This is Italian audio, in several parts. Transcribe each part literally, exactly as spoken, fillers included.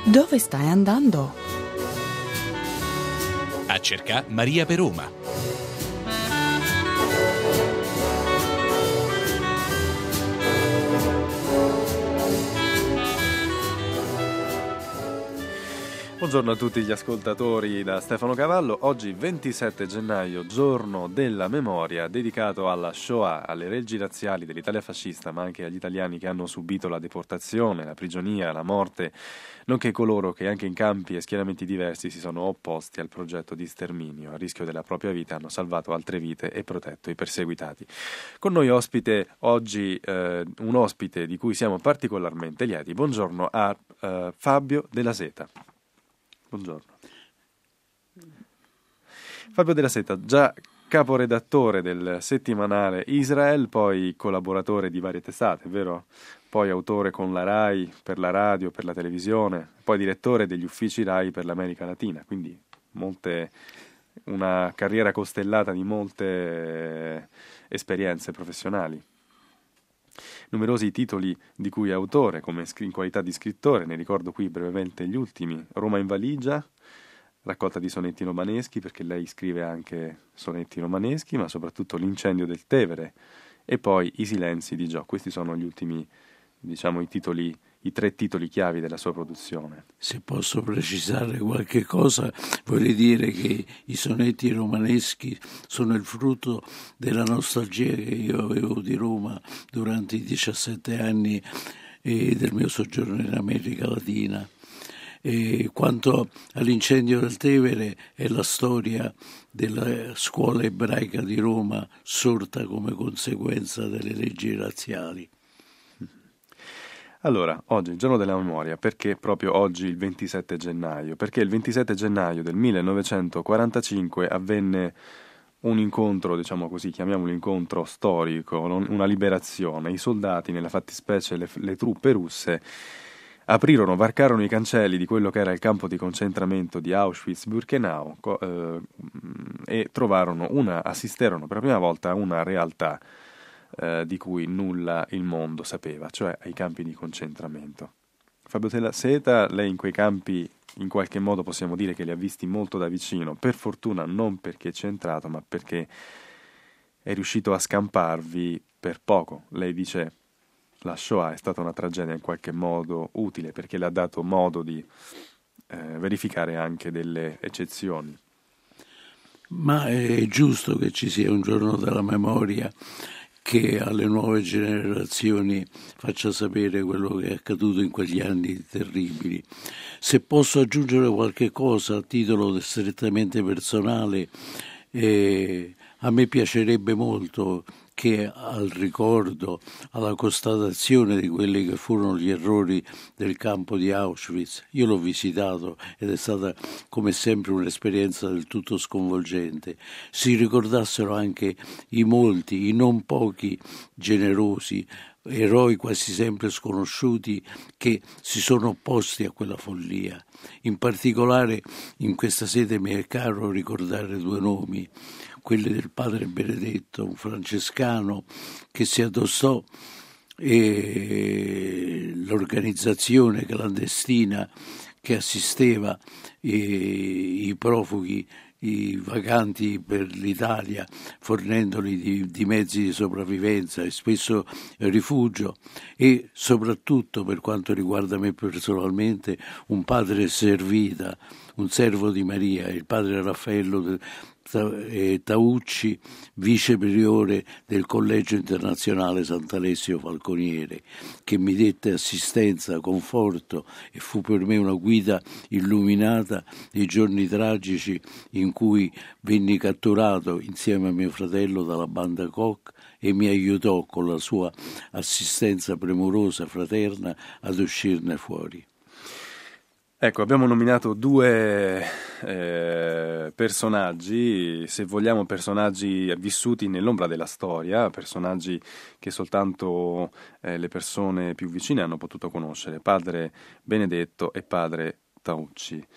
Dove stai andando? A cercare Maria per Roma. Buongiorno a tutti gli ascoltatori da Stefano Cavallo. Oggi ventisette gennaio, giorno della memoria, dedicato alla Shoah, alle leggi razziali dell'Italia fascista, ma anche agli italiani che hanno subito la deportazione, la prigionia, la morte, nonché coloro che anche in campi e schieramenti diversi si sono opposti al progetto di sterminio. A rischio della propria vita hanno salvato altre vite e protetto i perseguitati. Con noi ospite oggi eh, un ospite di cui siamo particolarmente lieti. Buongiorno a eh, Fabio Della Seta. Buongiorno. Fabio Della Seta, già caporedattore del settimanale Israel, poi collaboratore di varie testate, vero? Poi autore con la RAI per la radio, per la televisione, poi direttore degli uffici RAI per l'America Latina, quindi molte, una carriera costellata di molte esperienze professionali. Numerosi titoli di cui è autore, come in qualità di scrittore, ne ricordo qui brevemente gli ultimi: Roma in valigia, raccolta di sonetti romaneschi, perché lei scrive anche sonetti romaneschi, ma soprattutto L'incendio del Tevere, e poi I silenzi di Gio. Questi sono gli ultimi, diciamo, i titoli, i tre titoli chiavi della sua produzione. Se posso precisare qualche cosa, voglio dire che i sonetti romaneschi sono il frutto della nostalgia che io avevo di Roma durante i diciassette anni eh, del mio soggiorno in America Latina. E quanto all'incendio del Tevere, è la storia della scuola ebraica di Roma sorta come conseguenza delle leggi razziali. Allora, oggi è il giorno della memoria, perché proprio oggi il ventisette gennaio? Perché il ventisette gennaio del millenovecentoquarantacinque avvenne un incontro, diciamo così, chiamiamolo incontro storico, una liberazione. I soldati, nella fattispecie le, le truppe russe, aprirono, varcarono i cancelli di quello che era il campo di concentramento di Auschwitz-Birkenau eh, e trovarono una, assisterono per la prima volta a una realtà Eh, di cui nulla il mondo sapeva, cioè ai campi di concentramento. Fabio Della Seta, lei in quei campi in qualche modo possiamo dire che li ha visti molto da vicino, per fortuna non perché c'è entrato, ma perché è riuscito a scamparvi per poco. Lei dice la Shoah è stata una tragedia in qualche modo utile perché le ha dato modo di eh, verificare anche delle eccezioni. Ma è giusto che ci sia un giorno della memoria che alle nuove generazioni faccia sapere quello che è accaduto in quegli anni terribili. Se posso aggiungere qualche cosa a titolo strettamente personale, eh, a me piacerebbe molto che al ricordo, alla constatazione di quelli che furono gli errori del campo di Auschwitz, io l'ho visitato ed è stata come sempre un'esperienza del tutto sconvolgente, si ricordassero anche i molti, i non pochi generosi, eroi quasi sempre sconosciuti che si sono opposti a quella follia. In particolare in questa sede mi è caro ricordare due nomi, quelli del padre Benedetto, un francescano che si addossò e l'organizzazione clandestina che assisteva i, i profughi, i vaganti per l'Italia, fornendoli di, di mezzi di sopravvivenza e spesso rifugio, e soprattutto, per quanto riguarda me personalmente, un padre servita, un servo di Maria, il padre Raffaello Taucci, vice priore del Collegio Internazionale Sant'Alessio Falconiere, che mi dette assistenza, conforto e fu per me una guida illuminata nei giorni tragici in cui venni catturato insieme a mio fratello dalla banda Koch e mi aiutò con la sua assistenza premurosa, fraterna, ad uscirne fuori. Ecco, abbiamo nominato due eh, personaggi, se vogliamo personaggi vissuti nell'ombra della storia, personaggi che soltanto eh, le persone più vicine hanno potuto conoscere, padre Benedetto e padre Taucci.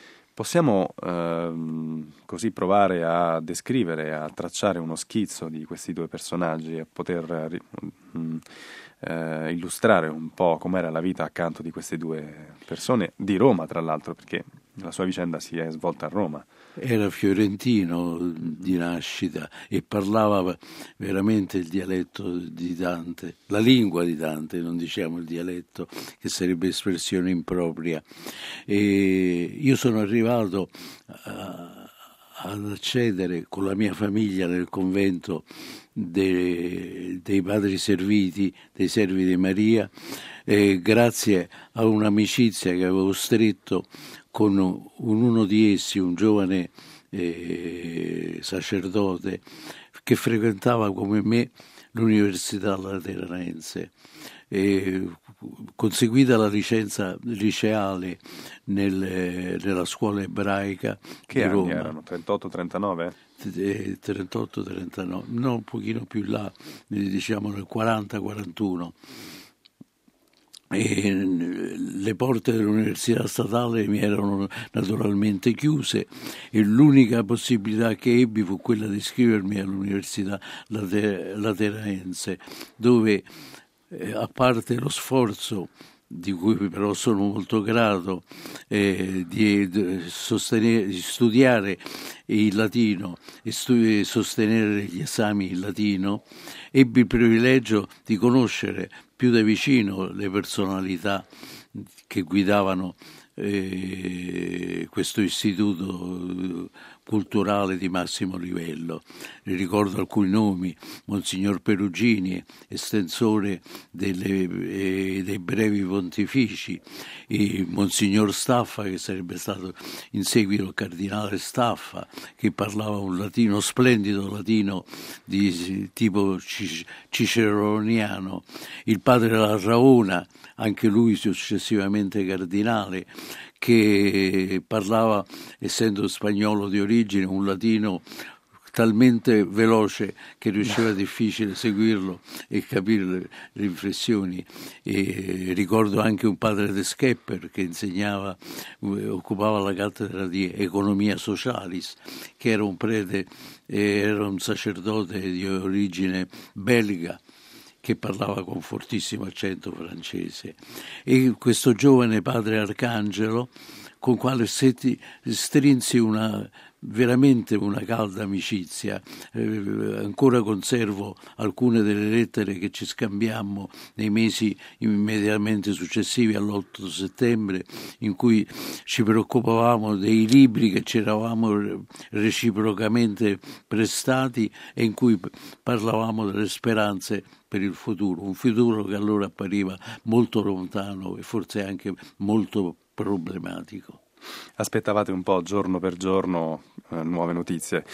Possiamo ehm, così provare a descrivere, a tracciare uno schizzo di questi due personaggi, a poter mh, eh, illustrare un po' com'era la vita accanto di queste due persone, di Roma tra l'altro, perché la sua vicenda si è svolta a Roma. Era fiorentino di nascita e parlava veramente il dialetto di Dante, la lingua di Dante, non diciamo il dialetto, che sarebbe espressione impropria. E io sono arrivato a, ad accedere con la mia famiglia nel convento de, dei padri serviti, dei servi di Maria, e grazie a un'amicizia che avevo stretto con un, uno di essi, un giovane eh, sacerdote che frequentava come me l'Università Lateranense. E, conseguita la licenza liceale nel, nella scuola ebraica che di anni Roma. erano? trentotto trentanove? trentotto trentanove, no, un pochino più là, diciamo nel quaranta quarantuno. E le porte dell'università statale mi erano naturalmente chiuse e l'unica possibilità che ebbi fu quella di iscrivermi all'Università Lateranense, dove eh, a parte lo sforzo di cui però sono molto grato, eh, di, di, sostenere, di studiare il latino e stu- sostenere gli esami in latino, ebbi il privilegio di conoscere più da vicino le personalità che guidavano eh, questo istituto culturale di massimo livello. Ne ricordo alcuni nomi: Monsignor Perugini, estensore delle, eh, dei brevi pontifici, e Monsignor Staffa, che sarebbe stato in seguito il cardinale Staffa, che parlava un latino, splendido latino di tipo ciceroniano, il padre Larraona, anche lui successivamente cardinale, che parlava, essendo spagnolo di origine, un latino talmente veloce che riusciva difficile seguirlo e capire le riflessioni. E ricordo anche un padre de Schepper che insegnava, occupava la cattedra di economia socialis, che era un prete, era un sacerdote di origine belga, che parlava con fortissimo accento francese, e questo giovane padre Arcangelo, con quale strinsi una veramente una calda amicizia. Eh, ancora conservo alcune delle lettere che ci scambiammo nei mesi immediatamente successivi all'otto settembre, in cui ci preoccupavamo dei libri che ci eravamo reciprocamente prestati e in cui parlavamo delle speranze per il futuro, un futuro che allora appariva molto lontano e forse anche molto problematico. Aspettavate un po' giorno per giorno eh, nuove notizie.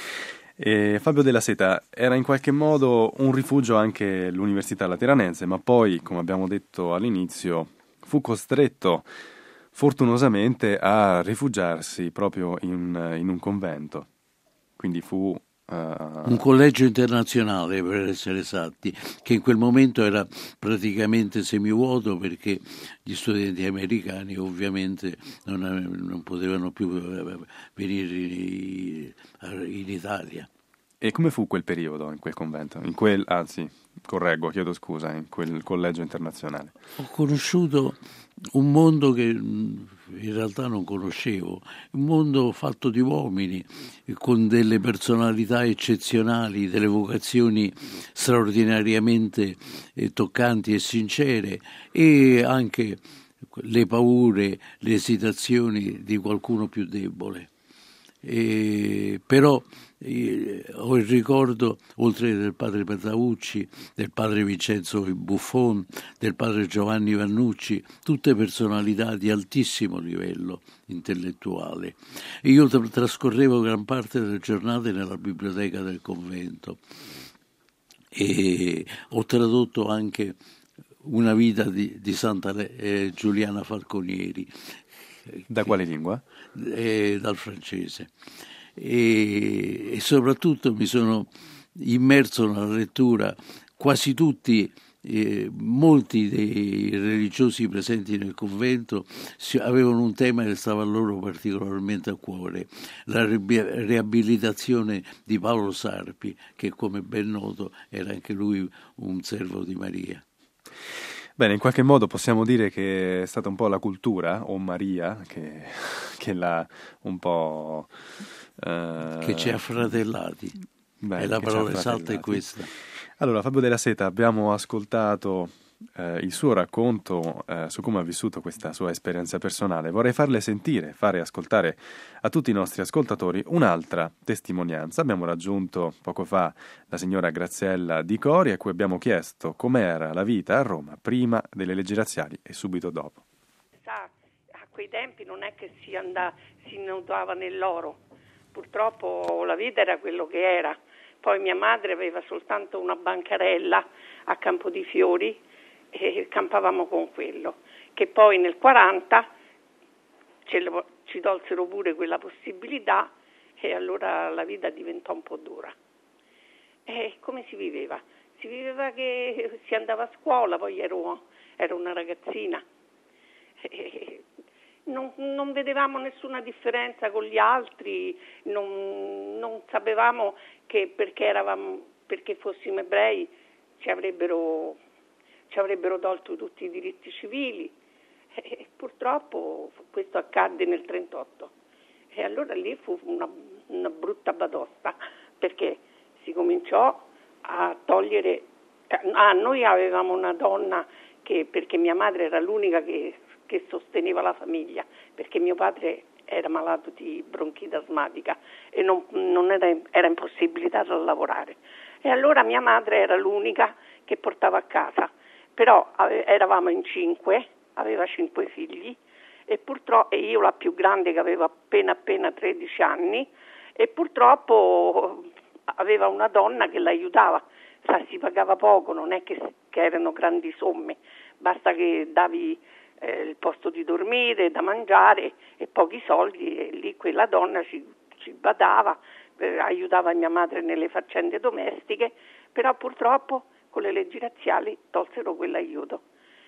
E Fabio Della Seta, era in qualche modo un rifugio anche l'Università Lateranense, ma poi, come abbiamo detto all'inizio, fu costretto fortunosamente a rifugiarsi proprio in, in un convento. Quindi fu Uh... un collegio internazionale, per essere esatti, che in quel momento era praticamente semivuoto, perché gli studenti americani ovviamente non, non potevano più venire in, in Italia. E come fu quel periodo in quel convento? In quel, anzi, correggo, chiedo scusa, in quel collegio internazionale? Ho conosciuto un mondo che in realtà non conoscevo, un mondo fatto di uomini con delle personalità eccezionali, delle vocazioni straordinariamente toccanti e sincere, e anche le paure, le esitazioni di qualcuno più debole. E, però eh, ho il ricordo, oltre del padre Petaucci, del padre Vincenzo Buffon, del padre Giovanni Vannucci, tutte personalità di altissimo livello intellettuale. E io tra- trascorrevo gran parte delle giornate nella biblioteca del convento e ho tradotto anche una vita di, di Santa eh, Giuliana Falconieri. Da quale lingua? Eh, dal francese. E, e soprattutto mi sono immerso nella lettura. Quasi tutti eh, molti dei religiosi presenti nel convento si, avevano un tema che stava a loro particolarmente a cuore, la riabilitazione di Paolo Sarpi, che come ben noto era anche lui un servo di Maria. Bene, in qualche modo possiamo dire che è stata un po' la cultura, o Maria, che, che l'ha un po'... Uh, che ci ha fratellati. Beh, e la parola esatta è questa. Allora, Fabio Della Seta, abbiamo ascoltato eh, il suo racconto eh, su come ha vissuto questa sua esperienza personale. Vorrei farle sentire, fare ascoltare a tutti i nostri ascoltatori un'altra testimonianza. Abbiamo raggiunto poco fa la signora Graziella Di Cori, a cui abbiamo chiesto com'era la vita a Roma prima delle leggi razziali e subito dopo. Sa, a quei tempi non è che si andava, si nuotava nell'oro. Purtroppo la vita era quello che era. Poi mia madre aveva soltanto una bancarella a Campo di Fiori e campavamo con quello, che poi nel quaranta ce lo, ci tolsero pure quella possibilità e allora la vita diventò un po' dura. E come si viveva? Si viveva che si andava a scuola, poi ero, ero una ragazzina. E, Non, non vedevamo nessuna differenza con gli altri, non, non sapevamo che perché eravamo, perché fossimo ebrei ci avrebbero, ci avrebbero tolto tutti i diritti civili e purtroppo questo accadde nel trentotto e allora lì fu una, una brutta batosta perché si cominciò a togliere, ah, noi avevamo una donna che perché mia madre era l'unica che che sosteneva la famiglia, perché mio padre era malato di bronchite asmatica e non, non era, era impossibilitato a lavorare. E allora mia madre era l'unica che portava a casa, però ave, eravamo in cinque, aveva cinque figli, e purtroppo e io la più grande che aveva appena appena tredici anni, e purtroppo aveva una donna che l'aiutava, sa, si pagava poco, non è che, che erano grandi somme, basta che davi Eh, il posto di dormire, da mangiare e pochi soldi e lì quella donna ci, ci badava, eh, aiutava mia madre nelle faccende domestiche, però purtroppo con le leggi razziali tolsero quell'aiuto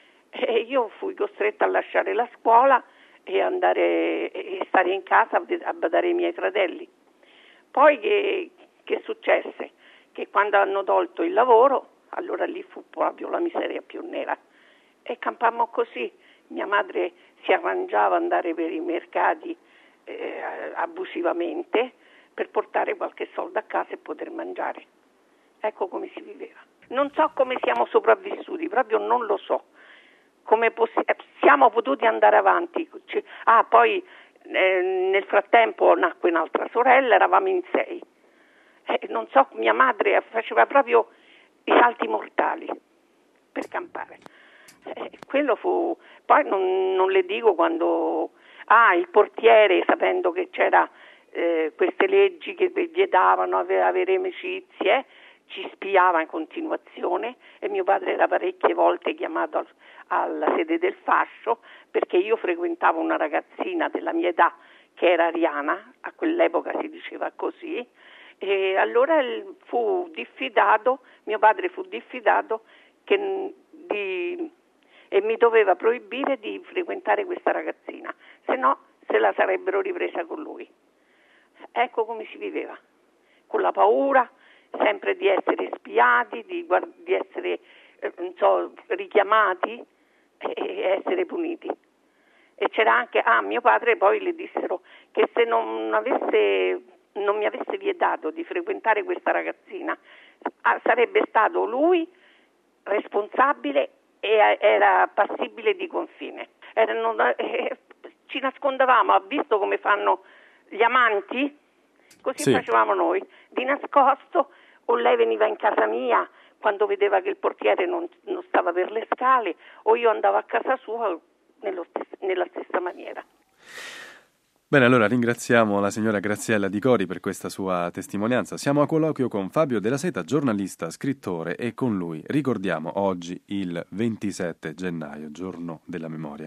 e io fui costretta a lasciare la scuola e andare e stare in casa a badare ai miei fratelli. Poi che, che successe? Che quando hanno tolto il lavoro, allora lì fu proprio la miseria più nera e campammo così. Mia madre si arrangiava ad andare per i mercati eh, abusivamente per portare qualche soldo a casa e poter mangiare. Ecco come si viveva. Non so come siamo sopravvissuti, proprio non lo so. Come possi- siamo potuti andare avanti. Ah, poi eh, nel frattempo nacque un'altra sorella, eravamo in sei. Eh, non so, mia madre faceva proprio i salti mortali per campare. Eh, quello fu, poi non, non le dico quando ah, il portiere, sapendo che c'era eh, queste leggi che vietavano avere, avere amicizie, ci spiava in continuazione e mio padre era parecchie volte chiamato al, alla sede del fascio perché io frequentavo una ragazzina della mia età che era ariana, a quell'epoca si diceva così, e allora fu diffidato, mio padre fu diffidato che di e mi doveva proibire di frequentare questa ragazzina, se no se la sarebbero ripresa con lui. Ecco come si viveva, con la paura sempre di essere spiati, di, di essere eh, non so, richiamati e essere puniti. E c'era anche, ah, mio padre poi le dissero che se non avesse, non mi avesse vietato di frequentare questa ragazzina, ah, sarebbe stato lui responsabile e era passibile di confine. Erano, eh, ci nascondevamo, ha visto come fanno gli amanti? Così sì. Facevamo noi, di nascosto, o lei veniva in casa mia quando vedeva che il portiere non, non stava per le scale, o io andavo a casa sua nello stes- nella stessa maniera. Bene, allora ringraziamo la signora Graziella Di Cori per questa sua testimonianza. Siamo a colloquio con Fabio Della Seta, giornalista, scrittore, e con lui ricordiamo oggi il ventisette gennaio, giorno della memoria.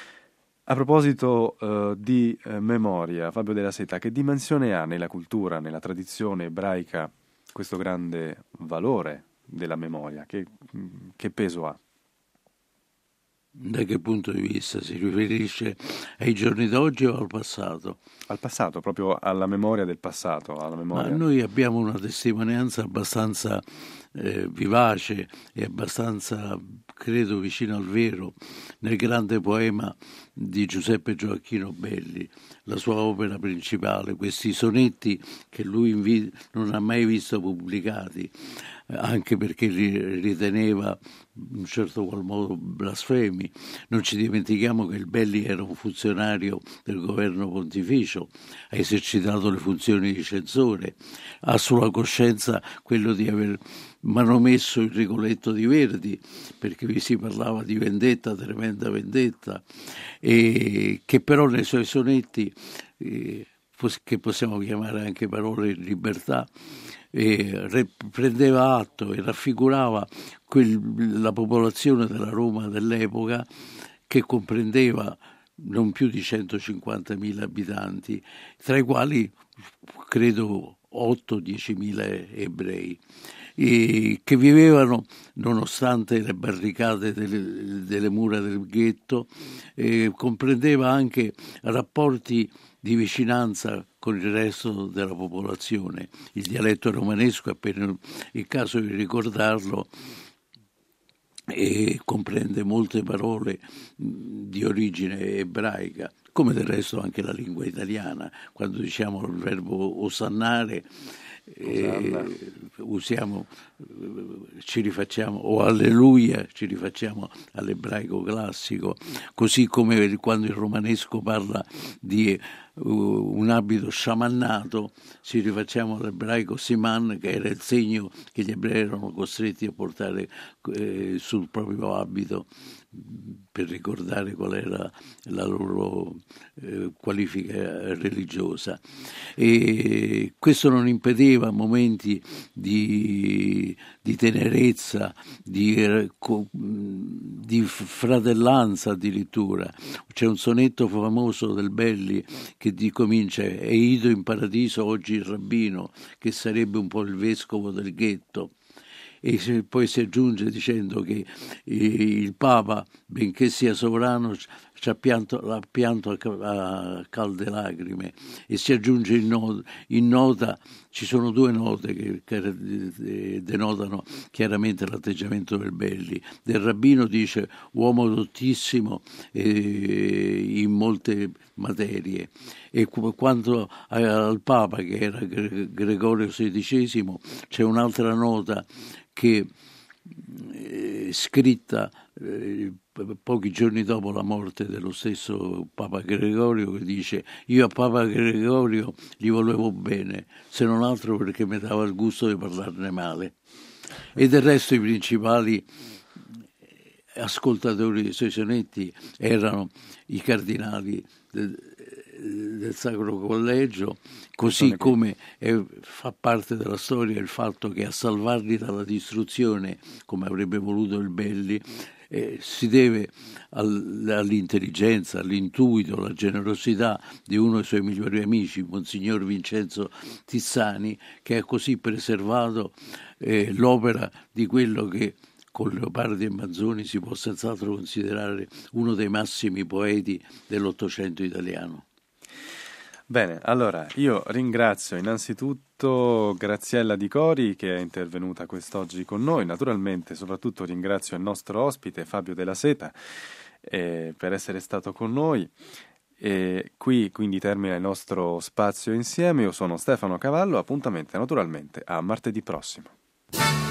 A proposito uh, di uh, memoria, Fabio Della Seta, che dimensione ha nella cultura, nella tradizione ebraica questo grande valore della memoria? Che, che peso ha? Da che punto di vista si riferisce ai giorni d'oggi o al passato? Al passato, proprio alla memoria del passato, alla memoria. Ma noi abbiamo una testimonianza abbastanza eh, vivace e abbastanza, credo, vicino al vero nel grande poema di Giuseppe Gioacchino Belli, la sua opera principale, questi sonetti che lui invi- non ha mai visto pubblicati, anche perché li riteneva in un certo qual modo blasfemi. Non ci dimentichiamo che il Belli era un funzionario del governo pontificio, ha esercitato le funzioni di censore, ha sulla coscienza quello di aver manomesso il Rigoletto di Verdi, perché vi si parlava di vendetta, tremenda vendetta, e che però nei suoi sonetti, eh, che possiamo chiamare anche parole di libertà, e prendeva atto e raffigurava quel, la popolazione della Roma dell'epoca, che comprendeva non più di centocinquantamila abitanti, tra i quali credo otto diecimila ebrei, e che vivevano, nonostante le barricate delle, delle mura del ghetto, eh, comprendeva anche rapporti di vicinanza con il resto della popolazione. Il dialetto romanesco, è per il caso di ricordarlo, e comprende molte parole di origine ebraica, come del resto anche la lingua italiana. Quando diciamo il verbo osannare, eh, usiamo, ci rifacciamo, o alleluia, ci rifacciamo all'ebraico classico, così come quando il romanesco parla di uh, un abito sciamannato, ci rifacciamo all'ebraico siman, che era il segno che gli ebrei erano costretti a portare eh, sul proprio abito per ricordare qual era la loro eh, qualifica religiosa. E questo non impedeva momenti di, di tenerezza, di, di fratellanza addirittura. C'è un sonetto famoso del Belli che di, comincia: «È ido in paradiso oggi il rabbino, che sarebbe un po' il vescovo del ghetto». E poi si aggiunge dicendo che il Papa, benché sia sovrano, ci ha pianto, ha pianto a calde lacrime, e si aggiunge in nota, in nota ci sono due note che, che denotano chiaramente l'atteggiamento del Belli. Del rabbino dice uomo dottissimo eh, in molte materie, e quanto al Papa, che era Gregorio sedicesimo, c'è un'altra nota che eh, scritta eh, pochi giorni dopo la morte dello stesso Papa Gregorio, che dice: io a Papa Gregorio gli volevo bene, se non altro perché mi dava il gusto di parlarne male. E del resto i principali ascoltatori dei suoi sonetti erano i cardinali del, del Sacro Collegio, così come è, fa parte della storia il fatto che a salvarli dalla distruzione, come avrebbe voluto il Belli, eh, si deve al, all'intelligenza, all'intuito, alla generosità di uno dei suoi migliori amici, Monsignor Vincenzo Tizzani, che ha così preservato eh, l'opera di quello che con Leopardi e Manzoni si può senz'altro considerare uno dei massimi poeti dell'Ottocento italiano. Bene, allora io ringrazio innanzitutto Graziella Di Cori, che è intervenuta quest'oggi con noi. Naturalmente soprattutto ringrazio il nostro ospite Fabio Della Seta eh, per essere stato con noi. E qui quindi termina il nostro spazio insieme. Io sono Stefano Cavallo, appuntamento naturalmente a martedì prossimo.